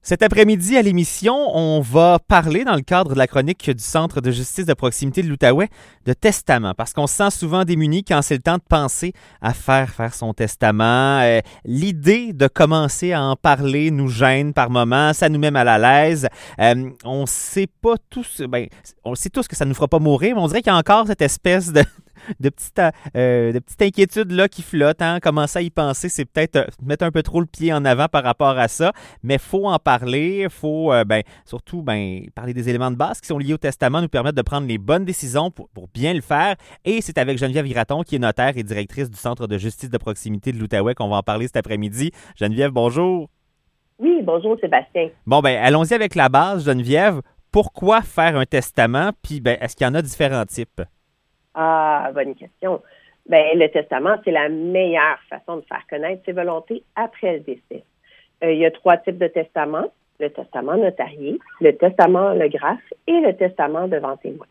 Cet après-midi, à l'émission, on va parler, dans le cadre de la chronique du Centre de justice de proximité de l'Outaouais, de testament, parce qu'on se sent souvent démuni quand c'est le temps de penser à faire son testament. L'idée de commencer à en parler nous gêne par moments, ça nous met mal à l'aise. On sait pas tous, on sait tous que ça nous fera pas mourir, mais on dirait qu'il y a encore cette espèce de petite inquiétude là qui flotte. Commencer à y penser, c'est peut-être mettre un peu trop le pied en avant par rapport à ça, mais il faut en parler. Il faut surtout parler des éléments de base qui sont liés au testament, nous permettre de prendre les bonnes décisions pour bien le faire. Et c'est avec Geneviève Iraton, qui est notaire et directrice du Centre de justice de proximité de l'Outaouais, qu'on va en parler cet après-midi. Geneviève, bonjour. Oui, bonjour Sébastien. Bon, allons-y avec la base, Geneviève. Pourquoi faire un testament? Puis, est-ce qu'il y en a différents types? Ah, bonne question. Le testament, c'est la meilleure façon de faire connaître ses volontés après le décès. Il y a 3 types de testaments: le testament notarié, le testament holographe et le testament devant témoin.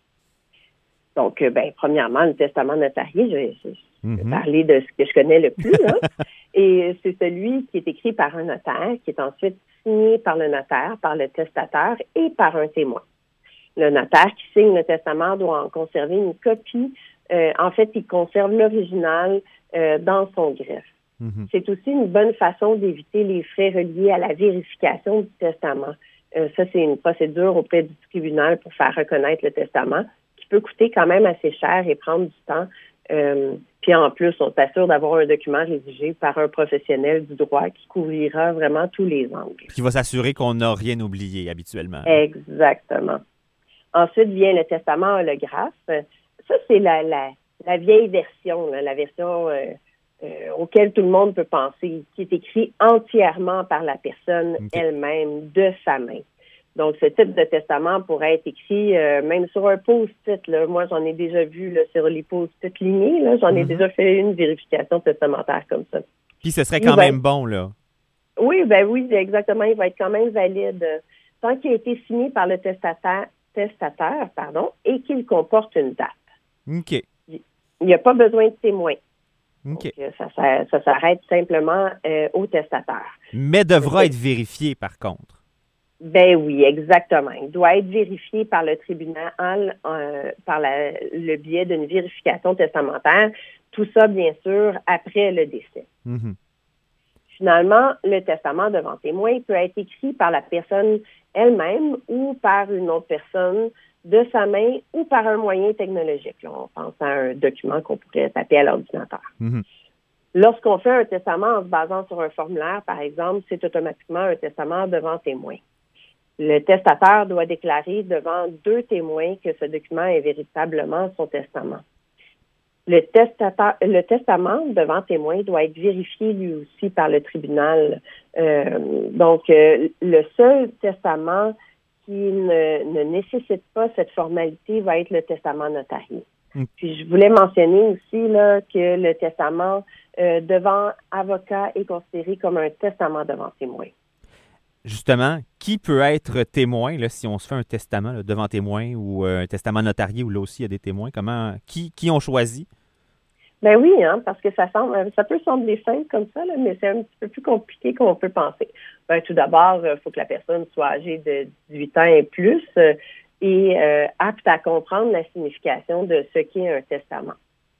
Donc, premièrement, le testament notarié, je vais parler de ce que je connais le plus. Et c'est celui qui est écrit par un notaire, qui est ensuite signé par le notaire, par le testateur et par un témoin. Le notaire qui signe le testament doit en conserver une copie. En fait, il conserve l'original dans son greffe. C'est aussi une bonne façon d'éviter les frais reliés à la vérification du testament. Ça, c'est une procédure auprès du tribunal pour faire reconnaître le testament qui peut coûter quand même assez cher et prendre du temps. Puis en plus, on s'assure d'avoir un document rédigé par un professionnel du droit qui couvrira vraiment tous les angles. Qui va s'assurer qu'on n'a rien oublié habituellement. Exactement. Ensuite vient le testament holographe. Ça, c'est la vieille version, la version auquel tout le monde peut penser, qui est écrit entièrement par la personne elle-même, de sa main. Donc, ce type de testament pourrait être écrit même sur un post-it. Là. Moi, j'en ai déjà vu là, sur les post-it lignés. Là, j'en ai déjà fait une vérification testamentaire comme ça. Puis ce serait quand même bon, là. Oui, oui, exactement. Il va être quand même valide tant qu'il a été signé par le testateur, et qu'il comporte une date. OK. Il n'y a pas besoin de témoin. OK. Donc, ça s'arrête simplement au testateur. Mais devra être vérifié, par contre. Oui, exactement. Il doit être vérifié par le tribunal par le biais d'une vérification testamentaire. Tout ça, bien sûr, après le décès. Finalement, le testament devant témoin peut être écrit par la personne elle-même ou par une autre personne de sa main ou par un moyen technologique. Là, on pense à un document qu'on pourrait taper à l'ordinateur. Lorsqu'on fait un testament en se basant sur un formulaire, par exemple, c'est automatiquement un testament devant témoin. Le testateur doit déclarer devant 2 témoins que ce document est véritablement son testament. Le testament devant témoin doit être vérifié lui aussi par le tribunal. Donc, le seul testament qui ne nécessite pas cette formalité va être le testament notarié. Puis, je voulais mentionner aussi là, que le testament devant avocat est considéré comme un testament devant témoin. Justement, qui peut être témoin là, si on se fait un testament là, devant témoin ou un testament notarié où là aussi il y a des témoins? Qui on choisit? Oui, parce que ça peut sembler simple comme ça, là, mais c'est un petit peu plus compliqué qu'on peut penser. Tout d'abord, il faut que la personne soit âgée de 18 ans et plus et apte à comprendre la signification de ce qu'est un testament.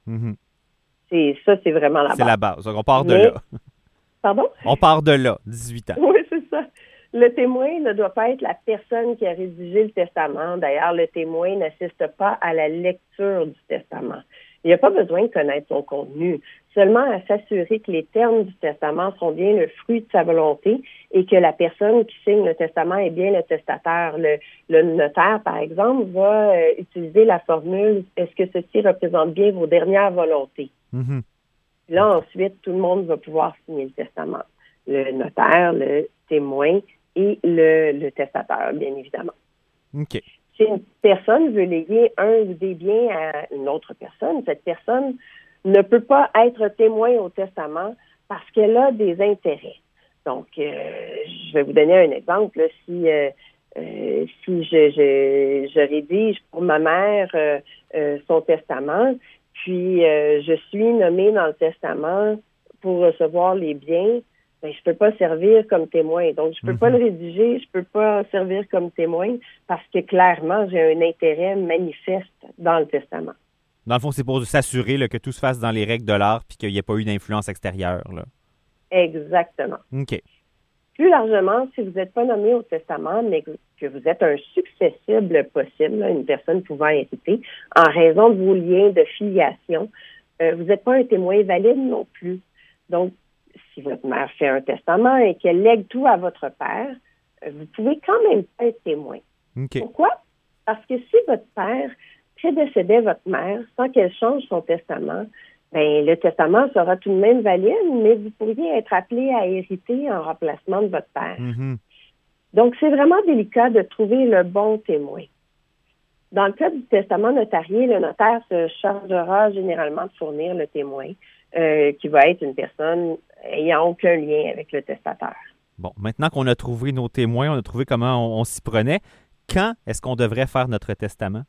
C'est vraiment la base. C'est la base. Donc, on part de là. Pardon? On part de là, 18 ans. Oui, c'est ça. Le témoin ne doit pas être la personne qui a rédigé le testament. D'ailleurs, le témoin n'assiste pas à la lecture du testament. Il n'y a pas besoin de connaître son contenu, seulement à s'assurer que les termes du testament sont bien le fruit de sa volonté et que la personne qui signe le testament est bien le testateur. Le notaire, par exemple, va utiliser la formule « Est-ce que ceci représente bien vos dernières volontés? » Là, ensuite, tout le monde va pouvoir signer le testament. Le notaire, le témoin et le testateur, bien évidemment. OK. Si une personne veut léguer un ou des biens à une autre personne, cette personne ne peut pas être témoin au testament parce qu'elle a des intérêts. Donc, je vais vous donner un exemple. Là. Si je rédige pour ma mère son testament, puis je suis nommée dans le testament pour recevoir les biens, ben, je peux pas servir comme témoin. Donc, je peux pas le rédiger, je peux pas servir comme témoin parce que clairement, j'ai un intérêt manifeste dans le testament. Dans le fond, c'est pour s'assurer là, que tout se fasse dans les règles de l'art puis qu'il n'y ait pas eu d'influence extérieure. Là. Exactement. OK. Plus largement, si vous n'êtes pas nommé au testament, mais que vous êtes un successible possible, là, une personne pouvant hériter, en raison de vos liens de filiation, vous n'êtes pas un témoin valide non plus. Donc, si votre mère fait un testament et qu'elle lègue tout à votre père, vous pouvez quand même pas être témoin. Okay. Pourquoi? Parce que si votre père prédécédait votre mère sans qu'elle change son testament, ben, le testament sera tout de même valide, mais vous pourriez être appelé à hériter en remplacement de votre père. Donc, c'est vraiment délicat de trouver le bon témoin. Dans le cas du testament notarié, le notaire se chargera généralement de fournir le témoin, qui va être une personne ayant aucun lien avec le testateur. Bon, maintenant qu'on a trouvé nos témoins, on a trouvé comment on s'y prenait, quand est-ce qu'on devrait faire notre testament?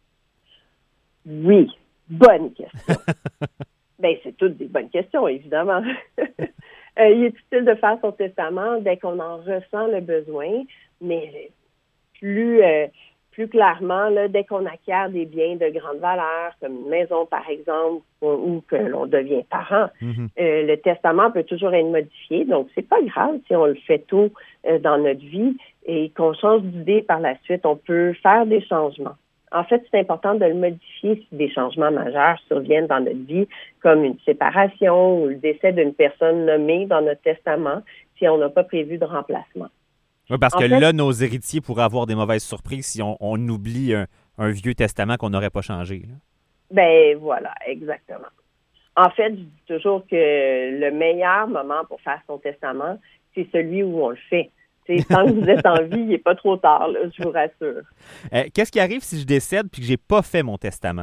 Oui, bonne question. Bien, c'est toutes des bonnes questions, évidemment. Il est utile de faire son testament dès qu'on en ressent le besoin, mais plus clairement, là, dès qu'on acquiert des biens de grande valeur, comme une maison, par exemple, ou que l'on devient parent, le testament peut toujours être modifié. Donc, c'est pas grave si on le fait tôt dans notre vie et qu'on change d'idée par la suite. On peut faire des changements. En fait, c'est important de le modifier si des changements majeurs surviennent dans notre vie, comme une séparation ou le décès d'une personne nommée dans notre testament, si on n'a pas prévu de remplacement. Oui, parce que là, nos héritiers pourraient avoir des mauvaises surprises si on oublie un vieux testament qu'on n'aurait pas changé. Là. Ben voilà, exactement. En fait, je dis toujours que le meilleur moment pour faire son testament, c'est celui où on le fait. Tant que vous êtes en vie, il n'est pas trop tard, là, je vous rassure. Qu'est-ce qui arrive si je décède et que je n'ai pas fait mon testament?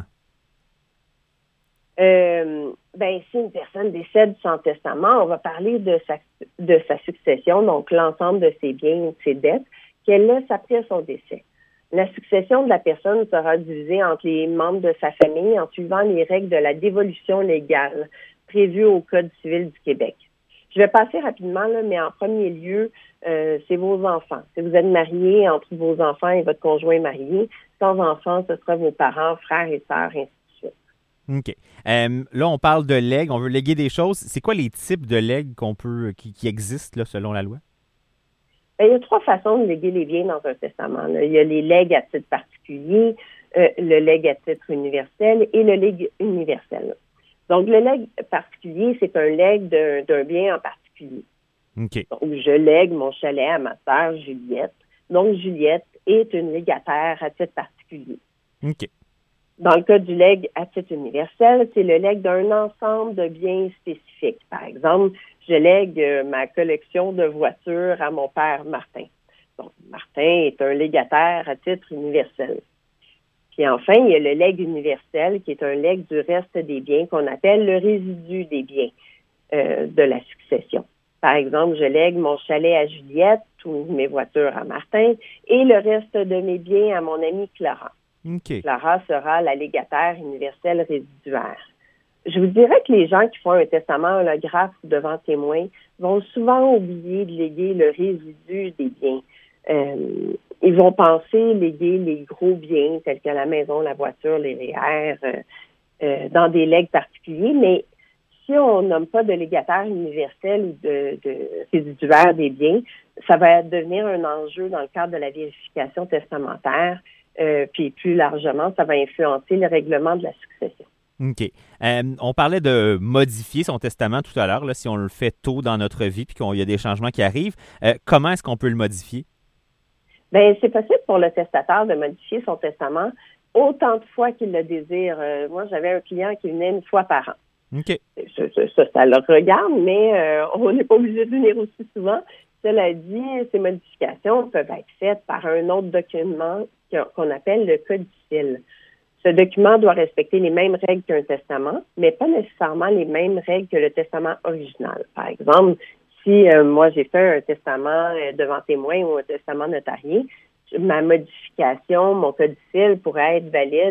Si une personne décède sans testament, on va parler de sa succession, donc l'ensemble de ses biens ou de ses dettes qu'elle laisse après son décès. La succession de la personne sera divisée entre les membres de sa famille en suivant les règles de la dévolution légale prévues au Code civil du Québec. Je vais passer rapidement, là, mais en premier lieu, c'est vos enfants. Si vous êtes marié entre vos enfants et votre conjoint marié, sans enfants, ce sera vos parents, frères et sœurs, ainsi de suite. OK. Là, on parle de legs, on veut léguer des choses. C'est quoi les types de legs qui existent là, selon la loi? Il y a 3 façons de léguer les biens dans un testament. Là. Il y a les legs à titre particulier, le leg à titre universel et le leg universel. Donc, le legs particulier, c'est un legs d'un bien en particulier. Okay. Donc, je lègue mon chalet à ma sœur Juliette. Donc, Juliette est une légataire à titre particulier. Okay. Dans le cas du legs à titre universel, c'est le legs d'un ensemble de biens spécifiques. Par exemple, je lègue ma collection de voitures à mon père Martin. Donc, Martin est un légataire à titre universel. Puis enfin, il y a le legs universel, qui est un legs du reste des biens qu'on appelle le résidu des biens de la succession. Par exemple, je lègue mon chalet à Juliette, toutes mes voitures à Martin et le reste de mes biens à mon amie Clara. Okay. Clara sera la légataire universelle résiduaire. Je vous dirais que les gens qui font un testament holographe devant témoin vont souvent oublier de léguer le résidu des biens. Ils vont penser léguer les gros biens tels que la maison, la voiture, les REER dans des legs particuliers, mais si on nomme pas de légataire universel ou de résiduaire des biens, ça va devenir un enjeu dans le cadre de la vérification testamentaire, puis plus largement, ça va influencer le règlement de la succession. OK. On parlait de modifier son testament tout à l'heure, là, si on le fait tôt dans notre vie puis qu'il y a des changements qui arrivent. Comment est-ce qu'on peut le modifier? Bien, c'est possible pour le testateur de modifier son testament autant de fois qu'il le désire. Moi, j'avais un client qui venait 1 fois par an. OK. Ça le regarde, mais on n'est pas obligé de venir aussi souvent. Cela dit, ces modifications peuvent être faites par un autre document qu'on appelle le codicile. Ce document doit respecter les mêmes règles qu'un testament, mais pas nécessairement les mêmes règles que le testament original. Par exemple, si moi j'ai fait un testament devant témoin ou un testament notarié, ma modification, mon codicile pourrait être valide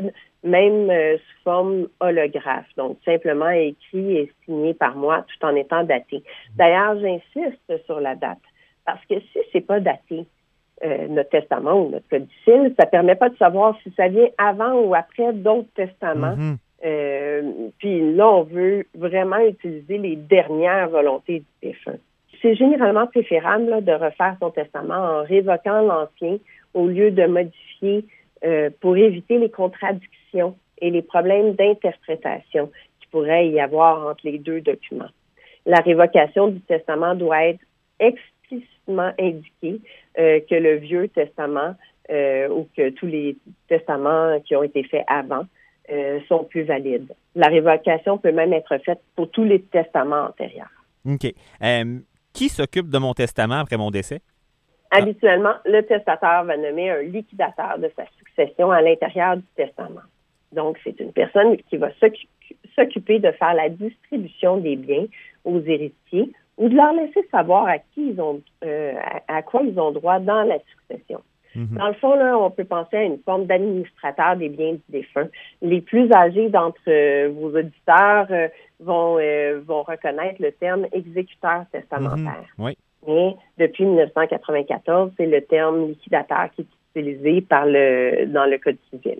même sous forme holographe, donc simplement écrit et signé par moi tout en étant daté. D'ailleurs, j'insiste sur la date, parce que si c'est pas daté, notre testament ou notre codicile, ça permet pas de savoir si ça vient avant ou après d'autres testaments. Puis là, on veut vraiment utiliser les dernières volontés du défunt. C'est généralement préférable là, de refaire son testament en révoquant l'ancien au lieu de modifier pour éviter les contradictions et les problèmes d'interprétation qui pourrait y avoir entre les deux documents. La révocation du testament doit être explicitement indiquée que le Vieux Testament ou que tous les testaments qui ont été faits avant sont plus valides. La révocation peut même être faite pour tous les testaments antérieurs. OK. Qui s'occupe de mon testament après mon décès? Habituellement, le testateur va nommer un liquidateur de sa succession à l'intérieur du testament. Donc, c'est une personne qui va s'occuper de faire la distribution des biens aux héritiers ou de leur laisser savoir à quoi ils ont droit dans la succession. Dans le fond, là, on peut penser à une forme d'administrateur des biens du défunt. Les plus âgés d'entre vos auditeurs vont reconnaître le terme exécuteur testamentaire. Oui. Mais depuis 1994, c'est le terme liquidateur qui est utilisé dans le Code civil.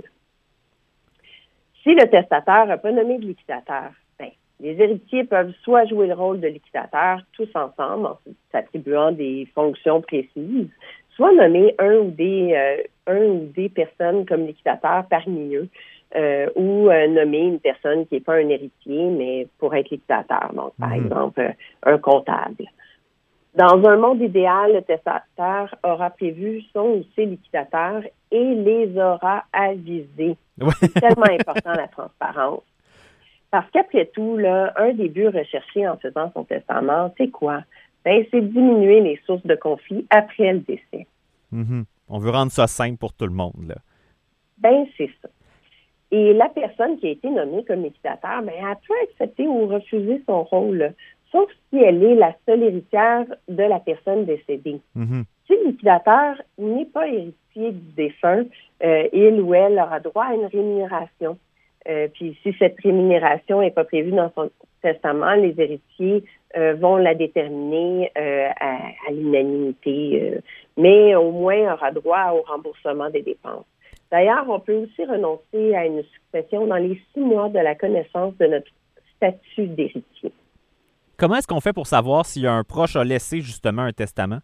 Si le testateur n'a pas nommé de liquidateur, les héritiers peuvent soit jouer le rôle de liquidateur tous ensemble en s'attribuant des fonctions précises, soit nommer un ou des personnes comme liquidateur parmi eux, ou nommer une personne qui n'est pas un héritier, mais pour être liquidateur. Donc, par exemple, un comptable. Dans un monde idéal, le testateur aura prévu son ou ses liquidateurs et les aura avisés. C'est tellement important, la transparence. Parce qu'après tout, là, un des buts recherchés en faisant son testament, c'est quoi? C'est diminuer les sources de conflit après le décès. On veut rendre ça simple pour tout le monde, là. C'est ça. Et la personne qui a été nommée comme liquidateur, elle peut accepter ou refuser son rôle, là, sauf si elle est la seule héritière de la personne décédée. Si le liquidateur n'est pas héritier du défunt, il ou elle aura droit à une rémunération. Puis si cette rémunération n'est pas prévue dans son testament, les héritiers vont la déterminer à l'unanimité, mais au moins aura droit au remboursement des dépenses. D'ailleurs, on peut aussi renoncer à une succession dans les 6 mois de la connaissance de notre statut d'héritier. Comment est-ce qu'on fait pour savoir si un proche a laissé justement un testament?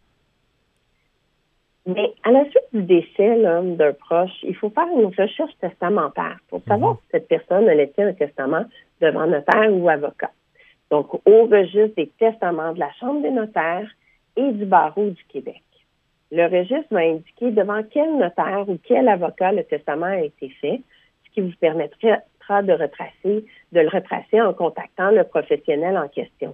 Mais à la suite du décès d'un proche, il faut faire une recherche testamentaire pour savoir si cette personne a laissé un testament devant notaire ou avocat. Donc, au registre des testaments de la Chambre des notaires et du Barreau du Québec. Le registre va indiquer devant quel notaire ou quel avocat le testament a été fait, ce qui vous permettra de le retracer en contactant le professionnel en question.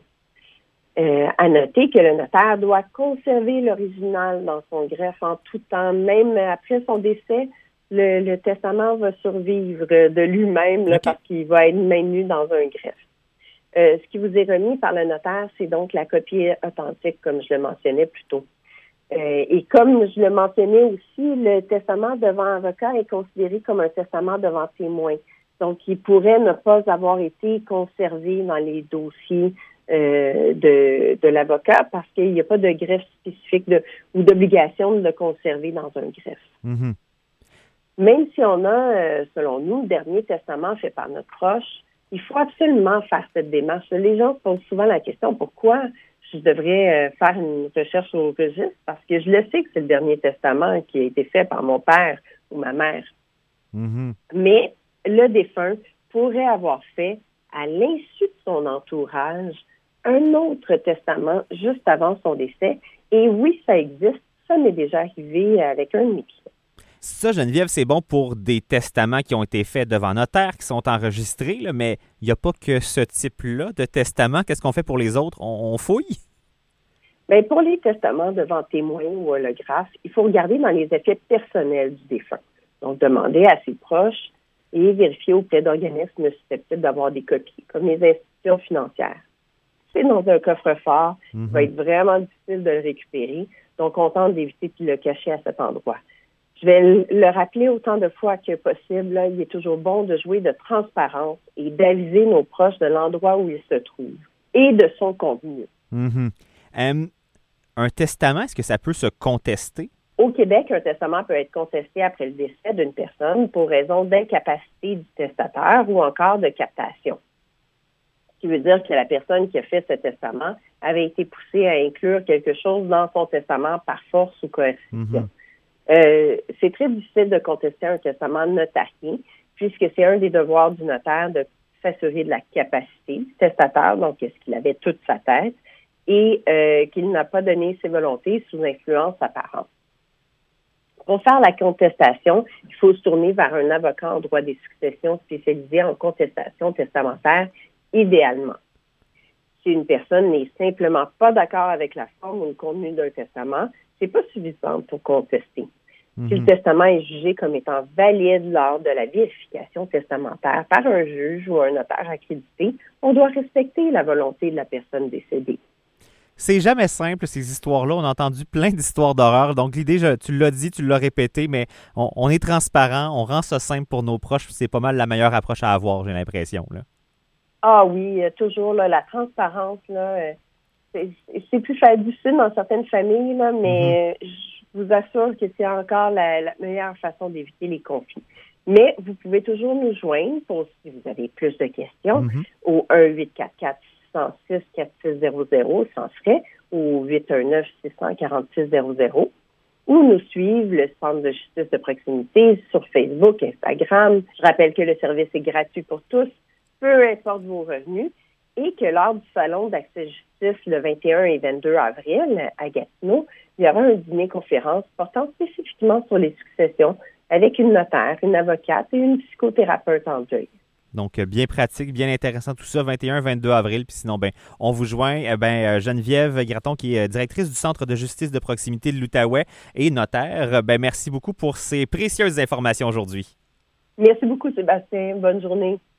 À noter que le notaire doit conserver l'original dans son greffe en tout temps, même après son décès, le testament va survivre de lui-même parce qu'il va être maintenu dans un greffe. Ce qui vous est remis par le notaire, c'est donc la copie authentique, comme je le mentionnais plus tôt. Et comme je le mentionnais aussi, le testament devant avocat est considéré comme un testament devant témoin. Donc, il pourrait ne pas avoir été conservé dans les dossiers de l'avocat parce qu'il n'y a pas de greffe spécifique ou d'obligation de le conserver dans un greffe. Même si on a, selon nous, le dernier testament fait par notre proche, il faut absolument faire cette démarche. Les gens se posent souvent la question, pourquoi je devrais faire une recherche au registre? Parce que je le sais que c'est le dernier testament qui a été fait par mon père ou ma mère. Mais le défunt pourrait avoir fait, à l'insu de son entourage, un autre testament juste avant son décès. Et oui, ça existe. Ça m'est déjà arrivé avec un de mes clients. Ça, Geneviève, c'est bon pour des testaments qui ont été faits devant notaire, qui sont enregistrés, là, mais il n'y a pas que ce type-là de testament. Qu'est-ce qu'on fait pour les autres? On fouille? Bien, pour les testaments devant témoin ou holographe, il faut regarder dans les effets personnels du défunt. Donc, demander à ses proches et vérifier auprès d'organismes susceptibles d'avoir des copies, comme les institutions financières. C'est dans un coffre-fort, il va être vraiment difficile de le récupérer. Donc, on tente d'éviter de le cacher à cet endroit. Je vais le rappeler autant de fois que possible. Là, il est toujours bon de jouer de transparence et d'aviser nos proches de l'endroit où ils se trouvent et de son contenu. Un testament, est-ce que ça peut se contester? Au Québec, un testament peut être contesté après le décès d'une personne pour raison d'incapacité du testateur ou encore de captation. Ce qui veut dire que la personne qui a fait ce testament avait été poussée à inclure quelque chose dans son testament par force ou coercition. C'est très difficile de contester un testament notarié, puisque c'est un des devoirs du notaire de s'assurer de la capacité du testateur, donc est-ce qu'il avait toute sa tête, et qu'il n'a pas donné ses volontés sous influence apparente. Pour faire la contestation, il faut se tourner vers un avocat en droit des successions spécialisé en contestation testamentaire, idéalement. Si une personne n'est simplement pas d'accord avec la forme ou le contenu d'un testament, c'est pas suffisant pour contester. Si le testament est jugé comme étant valide lors de la vérification testamentaire par un juge ou un notaire accrédité, on doit respecter la volonté de la personne décédée. C'est jamais simple, ces histoires-là. On a entendu plein d'histoires d'horreur. Donc, l'idée, tu l'as dit, tu l'as répété, mais on est transparent, on rend ça simple pour nos proches. C'est pas mal la meilleure approche à avoir, j'ai l'impression. Là. Ah oui, toujours là, la transparence, là, c'est plus difficile dans certaines familles, là, mais je vous assure que c'est encore la meilleure façon d'éviter les conflits. Mais vous pouvez toujours nous joindre pour si vous avez plus de questions au 1-844-606-4600 sans frais ou 819-646-00 ou nous suivre le Centre de justice de proximité sur Facebook, Instagram. Je rappelle que le service est gratuit pour tous, peu importe vos revenus, et que lors du Salon d'Accès Justice le 21 et 22 avril à Gatineau, il y aura un dîner-conférence portant spécifiquement sur les successions avec une notaire, une avocate et une psychothérapeute en deuil. Donc, bien pratique, bien intéressant tout ça, 21-22 avril. Puis sinon, on vous joint, Geneviève Gratton, qui est directrice du Centre de justice de proximité de l'Outaouais et notaire. Merci beaucoup pour ces précieuses informations aujourd'hui. Merci beaucoup, Sébastien. Bonne journée.